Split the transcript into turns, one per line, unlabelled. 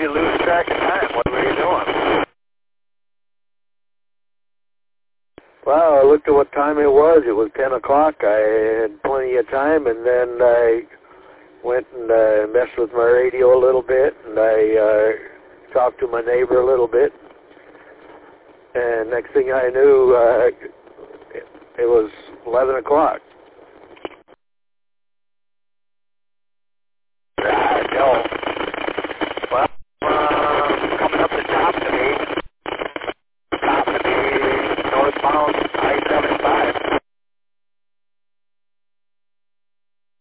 you lose track of time? What were you doing?
Well, I looked at what time it was. It was 10 o'clock. I had plenty of time, and then I went and messed with my radio a little bit, and I talked to my neighbor a little bit. And next thing I knew, it was 11 o'clock.
No.